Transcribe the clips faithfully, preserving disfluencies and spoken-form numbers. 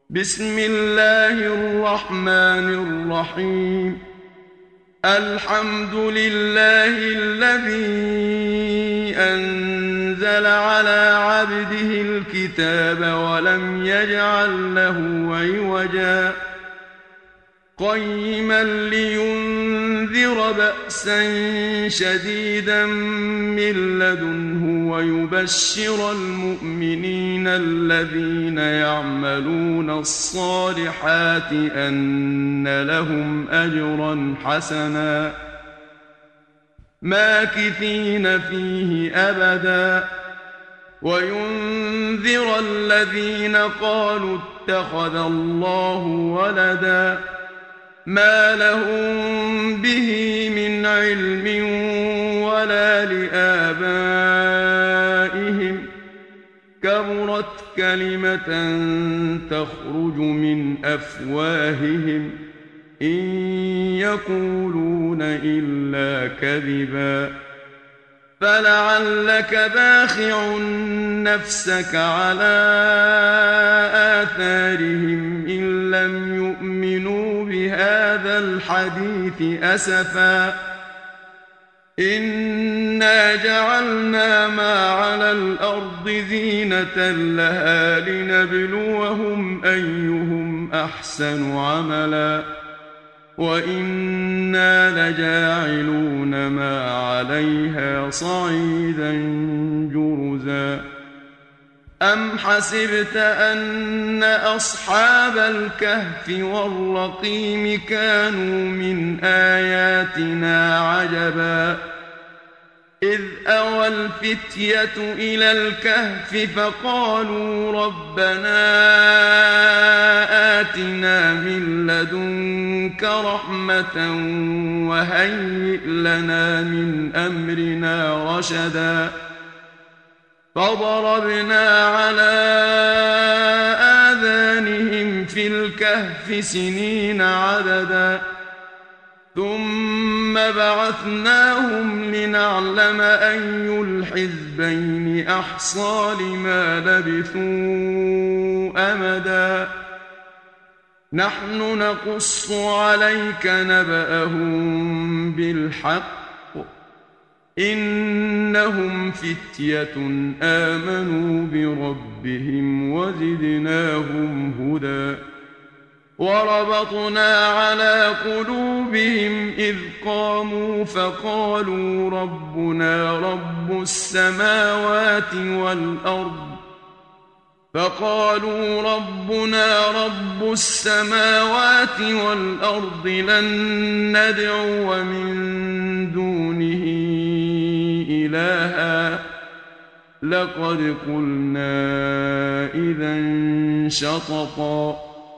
بسم الله الرحمن الرحيم. الحمد لله الذي أنزل على عبده الكتاب ولم يجعل له عوجا قيما لينذر بأسا شديدا من لدنه ويبشر المؤمنين الذين يعملون الصالحات أن لهم أجرا حسنا ماكثين فيه أبدا وينذر الذين قالوا اتخذ الله ولدا ما لهم به من علم ولا لآبائهم كبرت كلمة تخرج من أفواههم إن يقولون إلا كذبا فلعلك باخع نفسك على آثارهم إن لم يؤمنوا بهذا الحديث أسفا إنا جعلنا ما على الأرض زينة لها لنبلوهم أيهم أحسن عملا وإنا لجاعلون ما عليها صعيدا جرزا أم حسبت أن أصحاب الكهف والرقيم كانوا من آياتنا عجبا إذ أوى الفتية إلى الكهف فقالوا ربنا آتنا من لدنك رحمة وهيئ لنا من أمرنا رشدا فضربنا على آذانهم في الكهف سنين عددا ثم بعثناهم لنعلم أي الحزبين أحصى لما لبثوا أمدا نحن نقص عليك نبأهم بالحق إنهم فتية آمنوا بربهم وزدناهم هدى وربطنا على قلوبهم إذ قاموا فقالوا ربنا رب السماوات والأرض فقالوا ربنا رب السماوات والأرض لن ندعو من دونه إلها لقد قلنا إذا شططا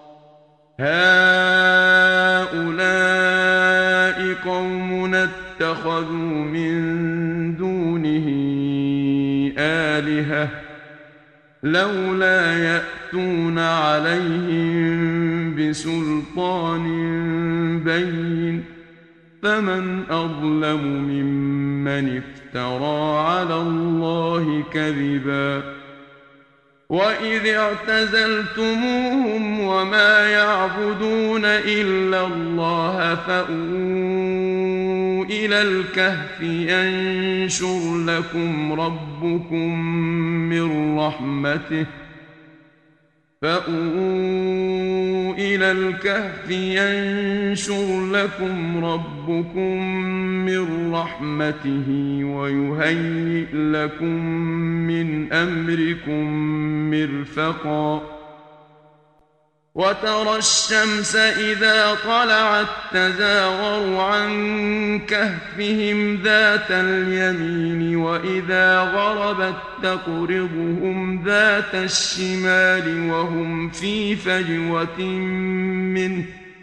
هؤلاء قومنا اتخذوا من دونه آلهة لولا يأتون عليهم بسلطان بين فمن أظلم ممن افترى على الله كذبا وإذ اعتزلتموهم وما يعبدون إلا الله فأووا إلى الكهف ينشر لكم ربكم من رحمته فأووا إلى الكهف ينشر لكم ربكم من رحمته ويهيئ لكم من أمركم مرفقا وترى الشمس إذا طلعت تزاور عن كهفهم ذات اليمين وإذا غربت تقرضهم ذات الشمال وهم في فجوة منه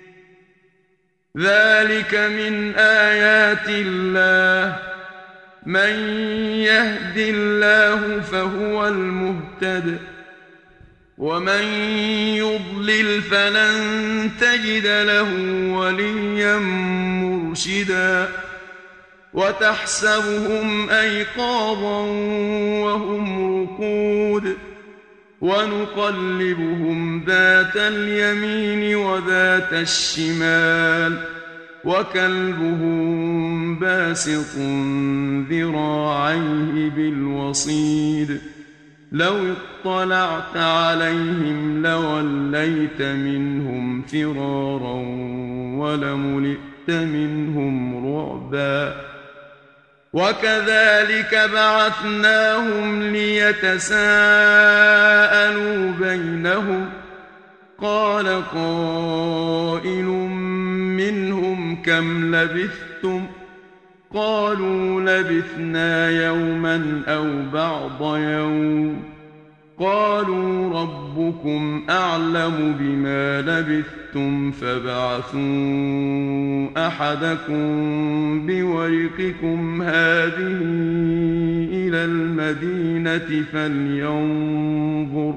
ذلك من آيات الله من يهد الله فهو المهتد ومن يضلل فلن تجد له وليا مرشدا وتحسبهم أيقاظا وهم رقود ونقلبهم ذات اليمين وذات الشمال وكلبهم باسط ذراعيه بالوصيد لو اطلعت عليهم لوليت منهم فرارا ولملئت منهم رعبا وكذلك بعثناهم ليتساءلوا بينهم قال قائل منهم كم لبثتم قالوا لبثنا يوما أو بعض يوم قالوا ربكم أعلم بما لبثتم فابعثوا أحدكم بورقكم هذه إلى المدينة فلينظر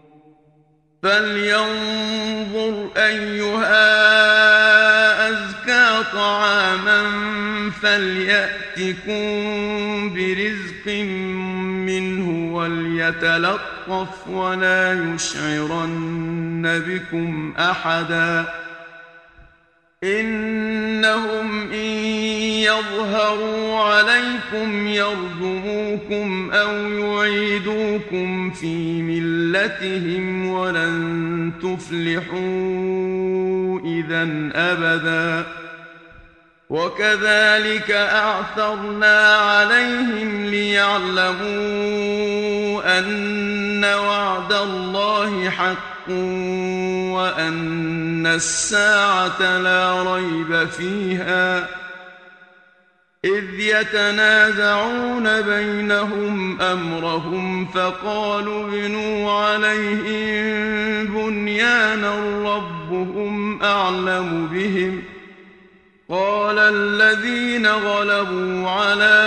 فلينظر أيها أزكى طعاما فليأتكم برزق منه وليتلطف ولا يشعرن بكم أحدا إنهم إن يظهروا عليكم يرجموكم أو يعيدوكم في ملتهم ولن تفلحوا إذن أبدا وكذلك أعثرنا عليهم ليعلموا أن وعد الله حق وأن الساعة لا ريب فيها إذ يتنازعون بينهم أمرهم فقالوا ابنوا عليهم بنيانا ربهم أعلم بهم قال الذين غلبوا على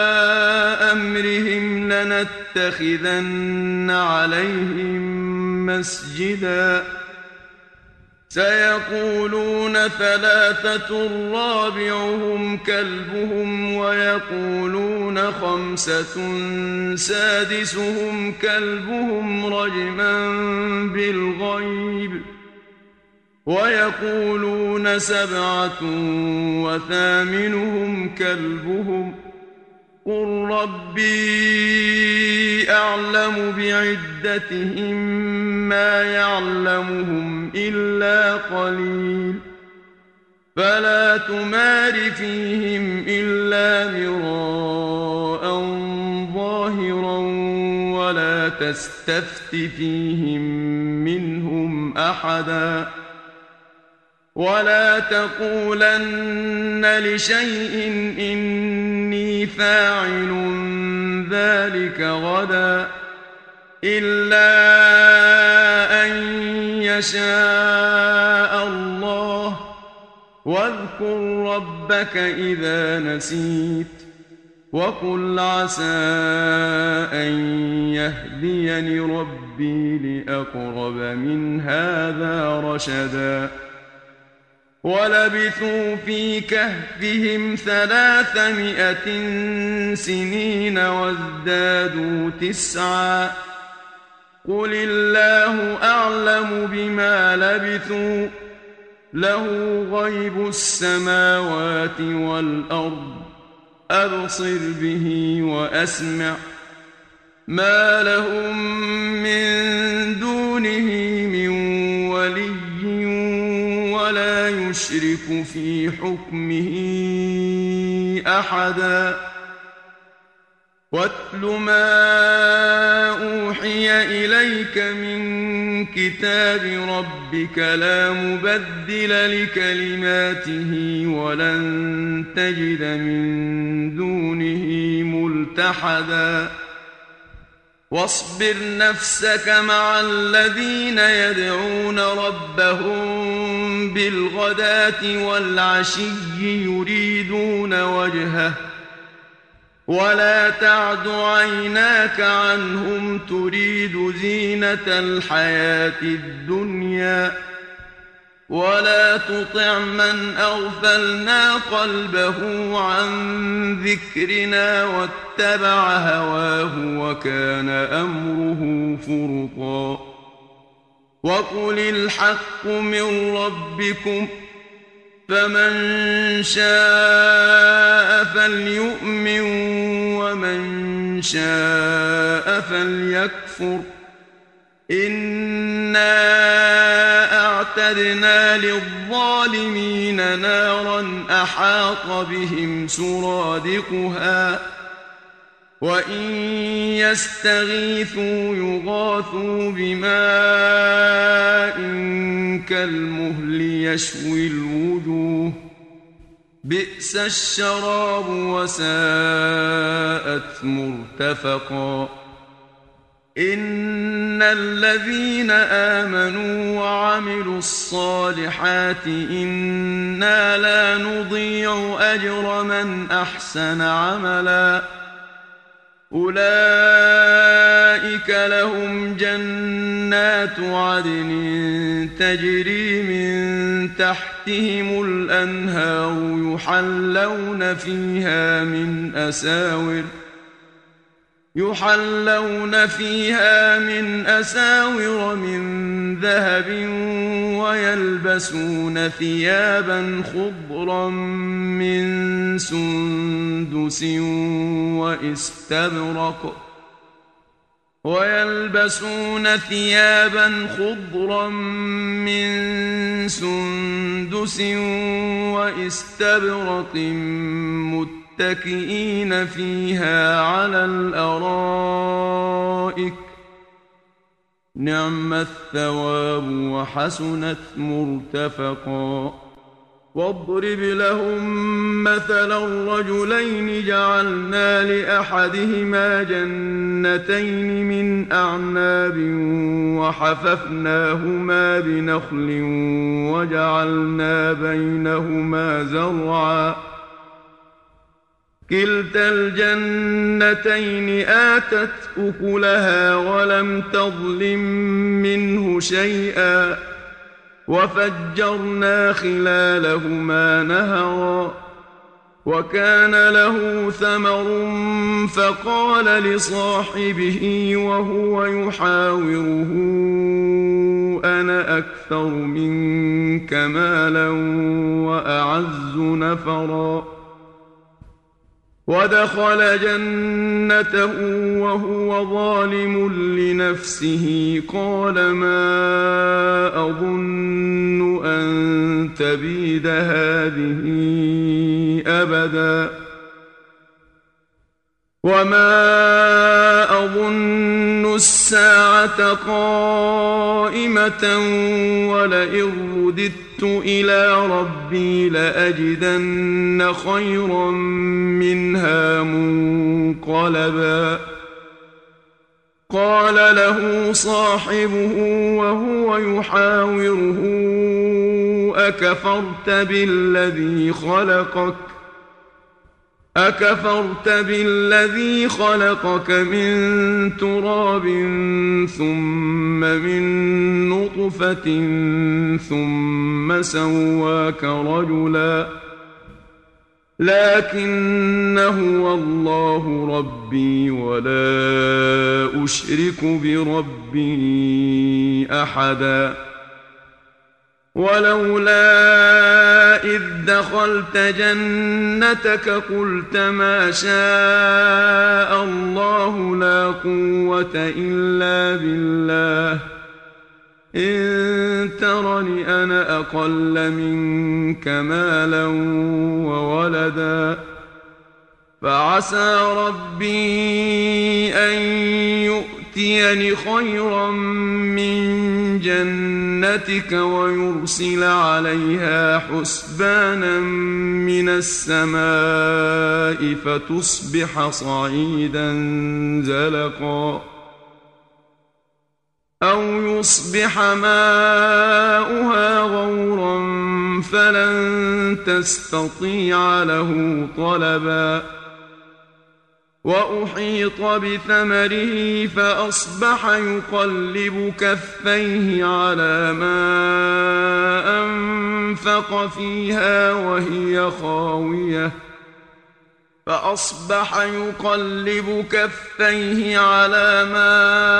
أمرهم لنتخذن عليهم مسجدا سيقولون ثلاثة رابعهم كلبهم ويقولون خمسة سادسهم كلبهم رجما بالغيب ويقولون سبعة وثامنهم كلبهم قل ربي أعلم بعدتهم ما يعلمهم إلا قليل فلا تمار فيهم إلا مراء ظاهرا ولا تستفت فيهم منهم أحدا ولا تقولن لشيء إني فاعل ذلك غدا إلا أن يشاء الله واذكر ربك إذا نسيت وقل عسى أن يهديني ربي لأقرب من هذا رشدا ولبثوا في كهفهم ثلاثمائة سنين وازدادوا تسعا قل الله أعلم بما لبثوا له غيب السماوات والأرض أبصر به وأسمع ما لهم من دونه من ولي ولا يشرك في حكمه أحدا واتل ما أوحي إليك من كتاب ربك لا مبدل لكلماته ولن تجد من دونه ملتحدا واصبر نفسك مع الذين يدعون ربهم بالغداة والعشي يريدون وجهه ولا تعد عيناك عنهم تريد زينة الحياة الدنيا ولا تطع من أغفلنا قلبه عن ذكرنا واتبع هواه وكان أمره فرطا وقل الحق من ربكم فمن شاء فليؤمن ومن شاء فليكفر إنا أعتدنا للظالمين نارا أحاط بهم سرادقها وإن يستغيثوا يغاثوا بماء كالمهل يشوي الوجوه بئس الشراب وساءت مرتفقا إن الذين آمنوا وعملوا الصالحات إنا لا نضيع أجر من أحسن عملا أولئك لهم جنات عدن تجري من تحتهم الأنهار يحلون فيها من أساور يحلون فيها من أساور من ذهب ويلبسون ثيابا خضرا من سندس واستبرق ويلبسون ثيابا خضرا من سندس واستبرق متكئين فيها على الأرائك نعم الثواب وحسنت مرتفقا واضرب لهم مثلا رجلين جعلنا لأحدهما جنتين من أعناب وحففناهما بنخل وجعلنا بينهما زرعا كلتا الجنتين آتت أكلها ولم تظلم منه شيئا وفجرنا خلالهما نهرا وكان له ثمر فقال لصاحبه وهو يحاوره أنا أكثر منك مالا وأعز نفرا ودخل جنته وهو ظالم لنفسه قال ما أظن أن تبيد هذه أبدا وما أظن الساعة قائمة ولئن رددت إلى ربي لأجدن خيرا منها منقلبا قال له صاحبه وهو يحاوره أكفرت بالذي خلقك أكفرت بالذي خلقك من تراب ثم من نطفة ثم سواك رجلا لكن هو الله ربي ولا أشرك بربي أحدا ولولا إذ دخلت جنتك قلت ما شاء الله لا قوة إلا بالله إن ترني أنا أقل منك مالا وولدا فعسى ربي أن يؤتيني خيرا من جنتك ويرسل عليها حسبانا من السماء فتصبح صعيدا زلقا أو يصبح ماؤها غورا فلن تستطيع له طلبا وأحيط بثمره فأصبح يقلب كفيه على ما أنفق فأنفق فيها وهي خاوية فأصبح يقلب كفيه على ما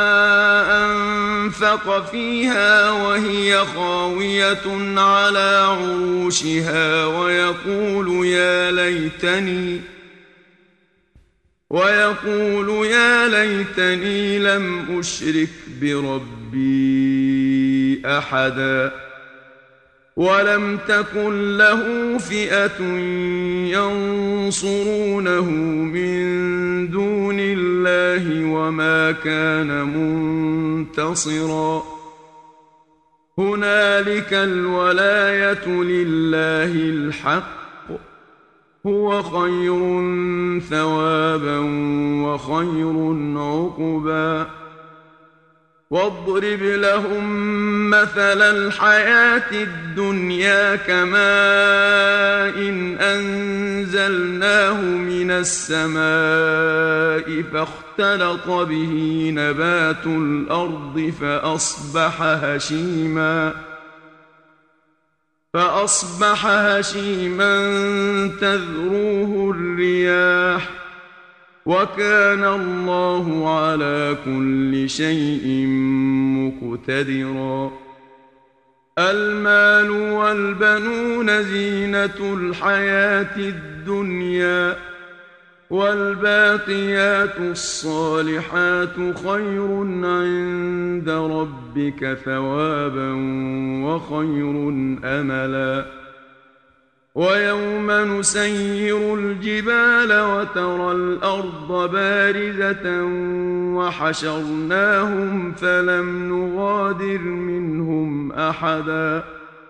أنفق فيها وهي خاوية على عروشها ويقول يا ليتني ويقول يا ليتني لم أشرك بربي أحدا ولم تكن له فئة ينصرونه من دون الله وما كان منتصرا هنالك الولاية لله الحق هو خير ثوابا وخير عقبا واضرب لهم مثل الحياة الدنيا كماء إن أنزلناه من السماء فاختلط به نبات الأرض فأصبح هشيما فأصبح هشيما تذروه الرياح وكان الله على كل شيء مقتدرا المال والبنون زينة الحياة الدنيا والباقيات الصالحات خير عند ربك ثوابا وخير أملا ويوم نسير الجبال وترى الأرض بارزة وحشرناهم فلم نغادر منهم أحدا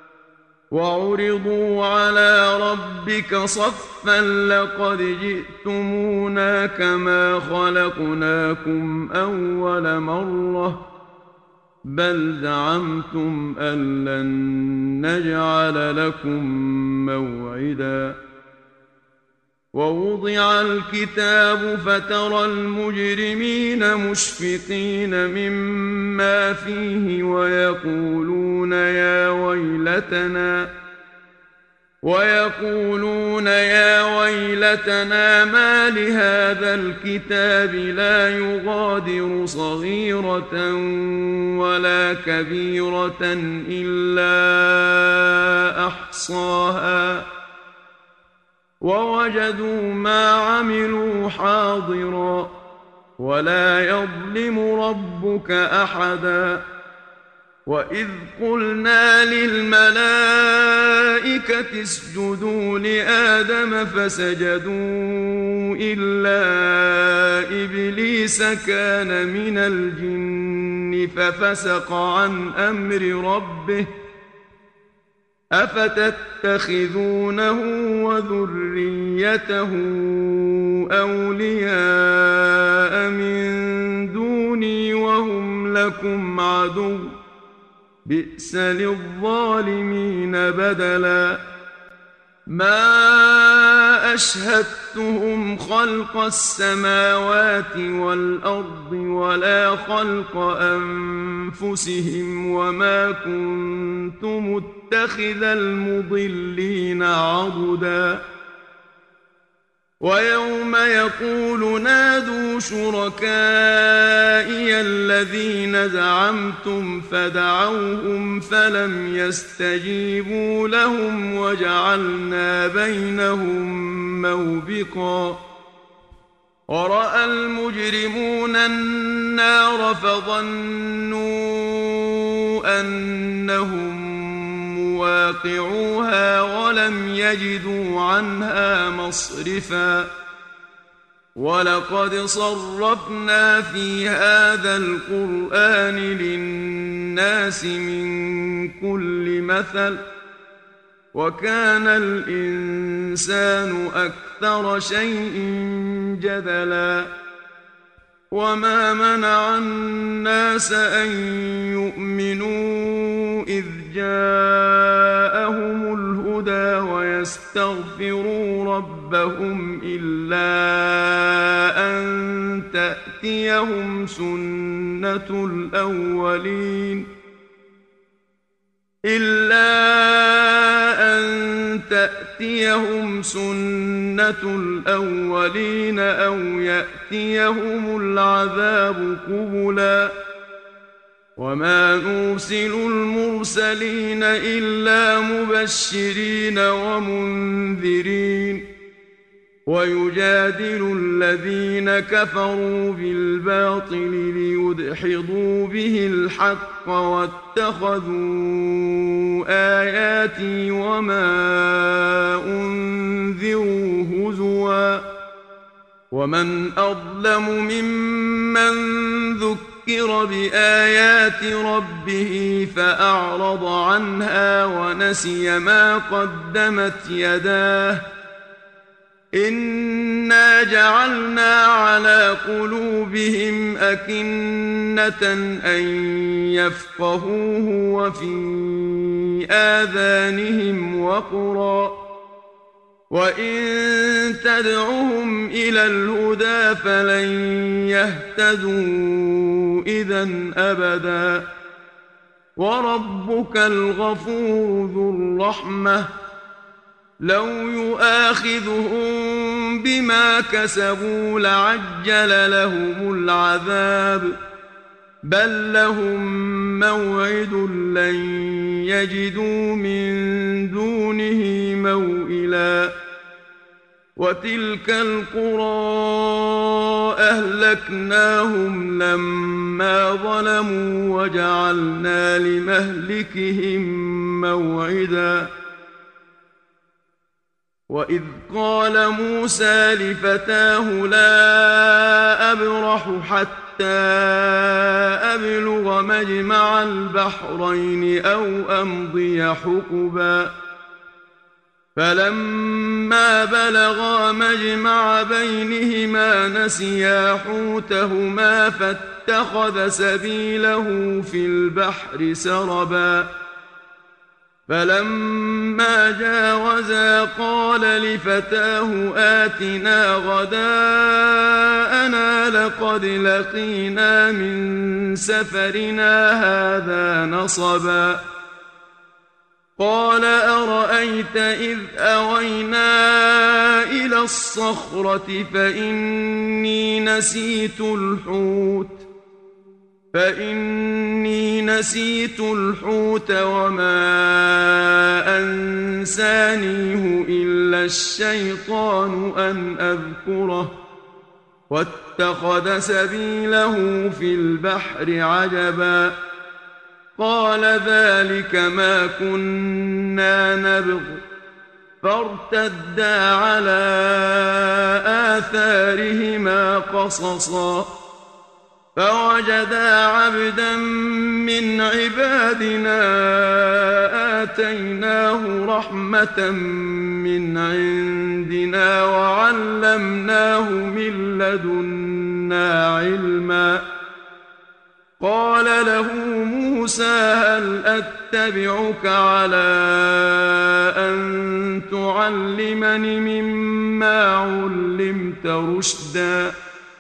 وعرضوا على ربك صفا لقد جئتمونا كما خلقناكم أول مرة بل زعمتم أن لن نجعل لكم موعدا ووضع الكتاب فترى المجرمين مشفقين مما فيه ويقولون يا ويلتنا ويقولون يا ويلتنا ما لهذا الكتاب لا يغادر صغيرة ولا كبيرة إلا أحصاها ووجدوا ما عملوا حاضرا ولا يظلم ربك أحدا وإذ قلنا للملائكة اسجدوا لآدم فسجدوا إلا إبليس كان من الجن ففسق عن أمر ربه أفتتخذونه وذريته أولياء من دوني وهم لكم عدو بئس للظالمين بدلا ما أشهدتهم خلق السماوات والأرض ولا خلق أنفسهم وما كنت متخذ المضلين عضدا ويوم يقول نادوا شركائي الذين زعمتم فدعوهم فلم يستجيبوا لهم وجعلنا بينهم موبقا ورأى المجرمون النار فظنوا أنهم مواقعوها ولم يجدوا عنها مصرفا ولقد صرفنا في هذا القرآن للناس من كل مثل وكان الإنسان أكثر شيء جدلا وما منع الناس أن يؤمنوا إذ جاءهم الهدى ويستغفروا ربهم إلا أن تأتيهم سنة الأولين إلا تأتيهم سنة الأولين أو يأتيهم العذاب قبلا وما نرسل المرسلين إلا مبشرين ومنذرين ويجادل الذين كفروا بالباطل ليدحضوا به الحق واتخذوا آياتي وما أنذروا هزوا ومن أظلم ممن ذكر بآيات ربه فأعرض عنها ونسي ما قدمت يداه إنا جعلنا على قلوبهم أكنة أن يفقهوه وفي آذانهم وقرا وإن تدعهم إلى الهدى فلن يهتدوا إذن أبدا وربك الغفور ذو الرحمة لو يؤاخذهم بما كسبوا لعجل لهم العذاب بل لهم موعد لن يجدوا من دونه موئلا وتلك القرى أهلكناهم لما ظلموا وجعلنا لمهلكهم موعدا وإذ قال موسى لفتاه لا أبرح حتى أبلغ مجمع البحرين أو أمضي حقبا فلما بلغا مجمع بينهما نسيا حوتهما فاتخذ سبيله في البحر سربا فلما جاوزا قال لفتاه آتنا غداءنا لقد لقينا من سفرنا هذا نصبا قال أرأيت إذ أوينا إلى الصخرة فإني نسيت الحوت فإني نسيت الحوت وما أنسانيه إلا الشيطان أن أذكره واتخذ سبيله في البحر عجبا قال ذلك ما كنا نبغ فارتدا على آثارهما قصصا فوجدا عبدا من عبادنا آتيناه رحمة من عندنا وعلمناه من لدنا علما قال له موسى هل أتبعك على أن تعلمني مما علمت رشدا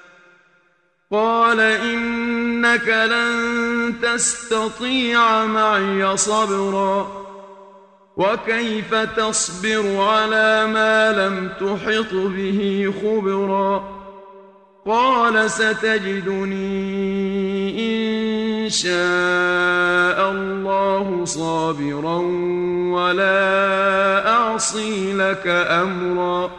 قال إنك لن تستطيع معي صبرا وكيف تصبر على ما لم تحط به خبرا قال ستجدني إن شاء الله صابرا ولا أعصي لك أمرا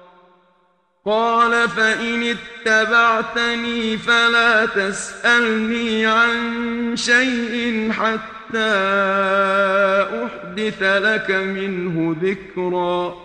قال فإن اتبعتني فلا تسألني عن شيء حتى أحدث لك منه ذكرا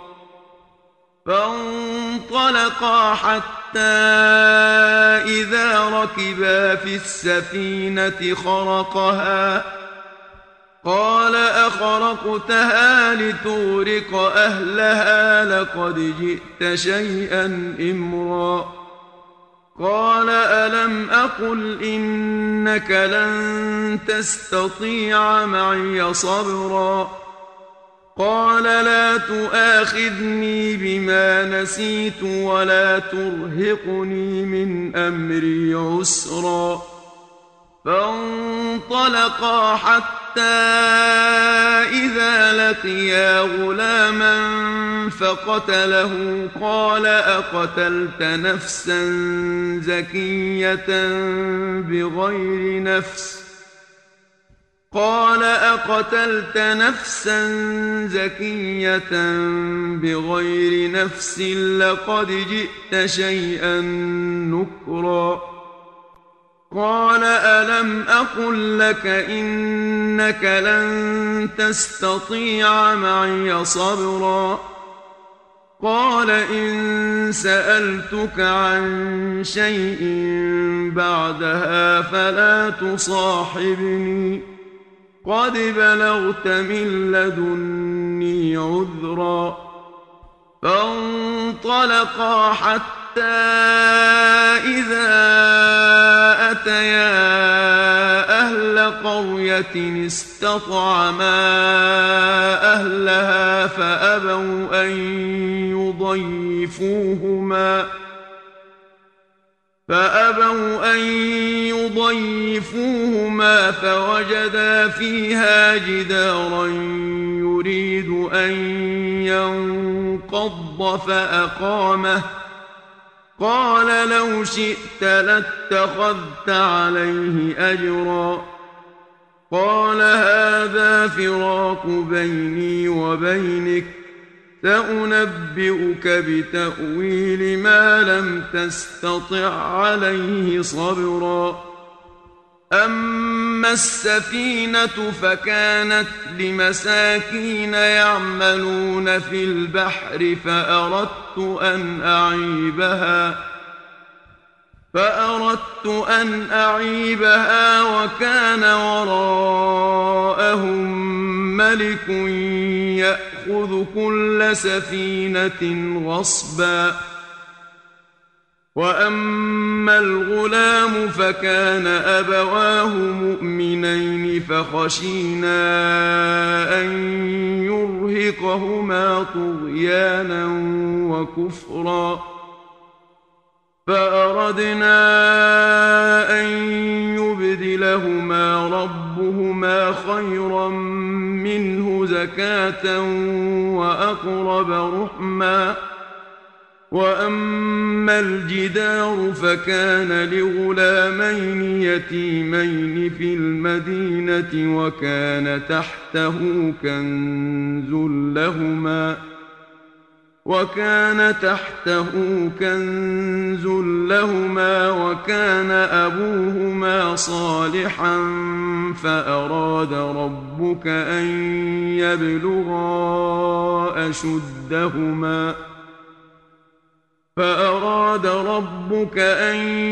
فانطلقا حتى إذا ركبا في السفينة خرقها قال أخرقتها لتغرق أهلها لقد جئت شيئا إمرا قال ألم أقل إنك لن تستطيع معي صبرا قال لا تؤاخذني بما نسيت ولا ترهقني من أمري عسرا فانطلقا حتى إذا لقيا غلاما فقتله قال أقتلت نفسا زكية بغير نفس قال أقتلت نفسا زكية بغير نفس لقد جئت شيئا نكرا قال ألم أقل لك إنك لن تستطيع معي صبرا قال إن سألتك عن شيء بعدها فلا تصاحبني قد بلغت من لدني عذرا فانطلقا حتى إذا أتيا أهل قرية استطعما أهلها فأبوا أن يضيفوهما فأبوا أن يضيفوهما فوجدا فيها جدارا يريد أن ينقض فأقامه قال لو شئت لاتخذت عليه أجرا قال هذا فراق بيني وبينك سأنبئك بتأويل ما لم تستطع عليه صبرا أما السفينة فكانت لمساكين يعملون في البحر فأردت أن أعيبها فأردت أن أعيبها وكان وراءهم ملك يأخذ كل سفينة غصبا وأما الغلام فكان أبواه مؤمنين فخشينا أن يرهقهما طغيانا وكفرا فأردنا أن يبدلهما ربهما خيرا منه زكاة وأقرب رحما وأما الجدار فكان لغلامين يتيمين في المدينة وكان تحته كنز لهما وكان تحته كنز لهما وكان أبوهما صالحا فأراد ربك أن يبلغا أشدهما فأراد ربك أن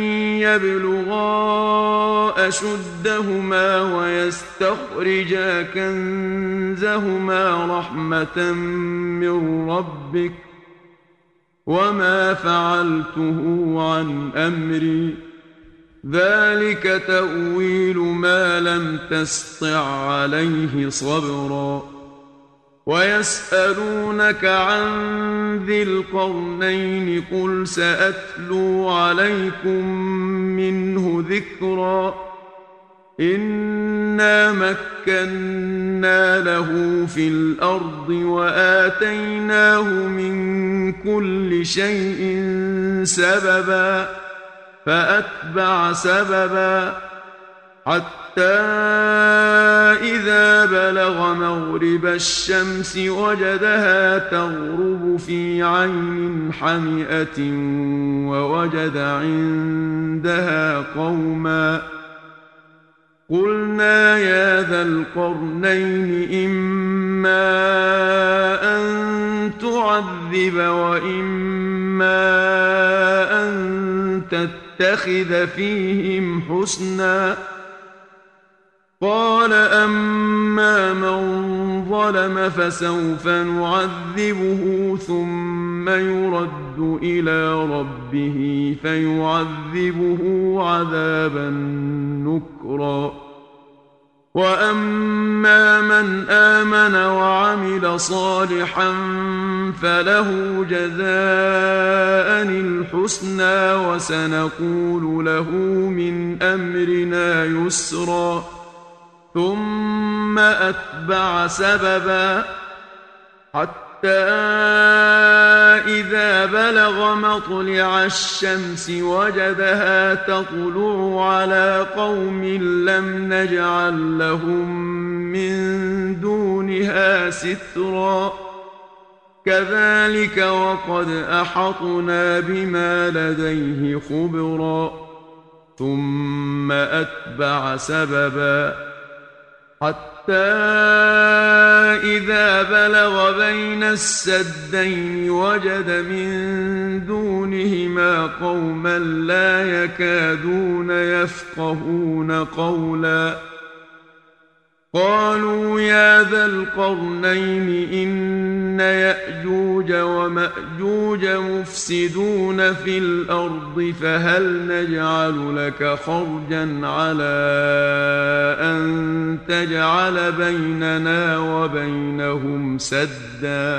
يبلغا أشدهما ويستخرجا كنزهما رحمة من ربك وما فعلته عن أمري ذلك تأويل ما لم تسطع عليه صبرا ويسألونك عن ذي القرنين قل سأتلو عليكم منه ذكرا إنا مكنا له في الأرض وآتيناه من كل شيء سببا فأتبع سببا حتى إذا بلغ مغرب الشمس وجدها تغرب في عين حمئة ووجد عندها قوما قلنا يا ذا القرنين إما أن تعذب وإما أن تتخذ فيهم حسنا قال أما من ظلم فسوف نعذبه ثم يرد إلى ربه فيعذبه عذابا نكرا وأما من آمن وعمل صالحا فله جزاء الحسنى وسنقول له من أمرنا يسرا ثم أتبع سببا حتى إذا بلغ مطلع الشمس وجدها تطلع على قوم لم نجعل لهم من دونها سترا كذلك وقد أحطنا بما لديه خبرا ثم أتبع سببا حتى إذا بلغ بين السدين وجد من دونهما قوما لا يكادون يفقهون قولا قالوا يا ذا القرنين إن يأجوج ومأجوج مفسدون في الأرض فهل نجعل لك خرجا على أن تجعل بيننا وبينهم سدا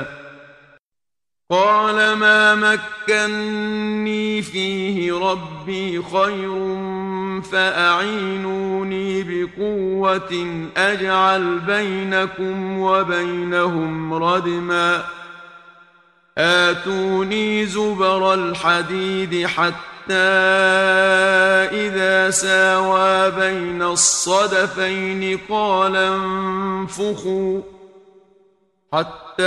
قال ما مكني فيه ربي خير فأعينوني بقوة أجعل بينكم وبينهم ردما آتوني زبر الحديد حتى إذا ساوى بين الصدفين قال انفخوا حتى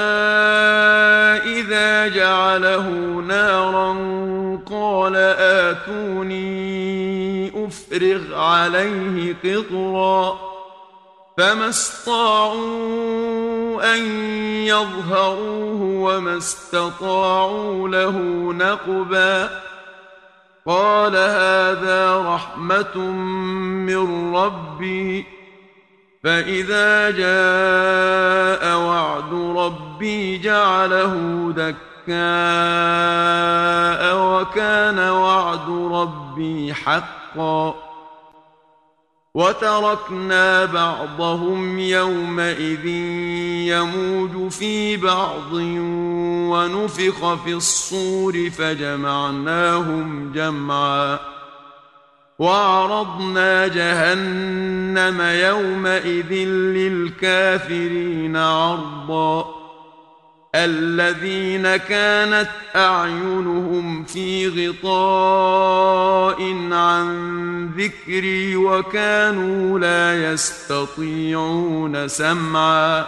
إذا جعله نارا قال آتوني أفرغ عليه قطرا فما استطاعوا أن يظهروه وما استطاعوا له نقبا قال هذا رحمة من ربي فإذا جاء وعد ربي جعله دكاء وكان وعد ربي حقا وتركنا بعضهم يومئذ يموج في بعض ونفخ في الصور فجمعناهم جمعا وعرضنا جهنم يومئذ للكافرين عرضا الذين كانت أعينهم في غطاء عن ذكري وكانوا لا يستطيعون سمعا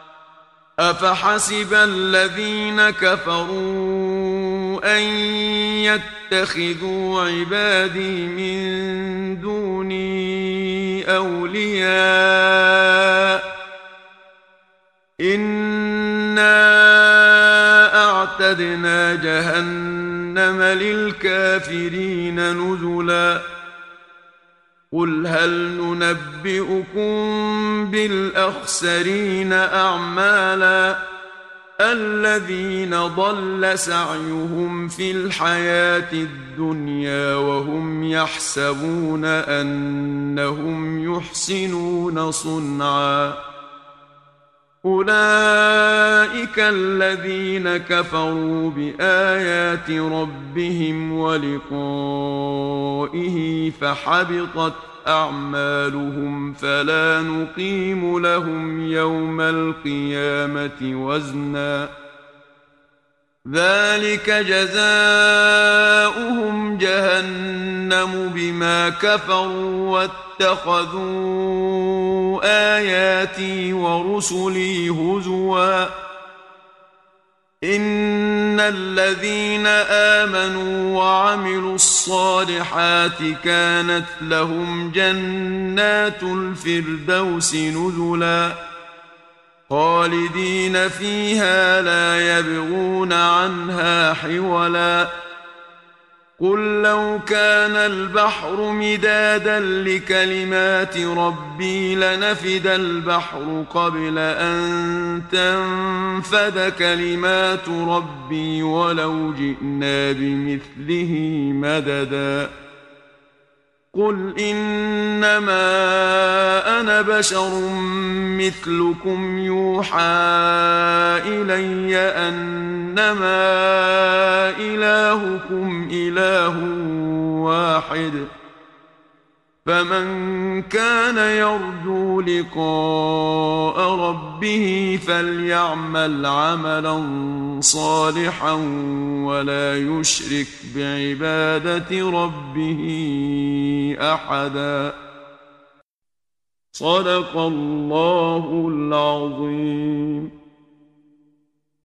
أفحسب الذين كفروا أن يتخذوا عبادي من دوني أولياء إنا أعتدنا جهنم للكافرين نزلا قل هل ننبئكم بالأخسرين أعمالا الذين ضل سعيهم في الحياة الدنيا وهم يحسبون أنهم يحسنون صنعا أولئك الذين كفروا بآيات ربهم ولقائه فحبطت أعمالهم فلا نقيم لهم يوم القيامة وزنا ذلك جزاؤهم جهنم بما كفروا واتخذوا آياتي ورسلي هزوا إن الذين آمنوا وعملوا الصالحات كانت لهم جنات الفردوس نزلا خالدين فيها لا يبغون عنها حولا قل لو كان البحر مدادا لكلمات ربي لنفد البحر قبل أن تنفد كلمات ربي ولو جئنا بمثله مددا قل إنما أنا بشر مثلكم يوحى إلي أنما إلهكم إله واحد فمن كان يرجو لقاء ربه فليعمل عملا صالحا ولا يشرك بعبادة ربه أحدا. صدق الله العظيم.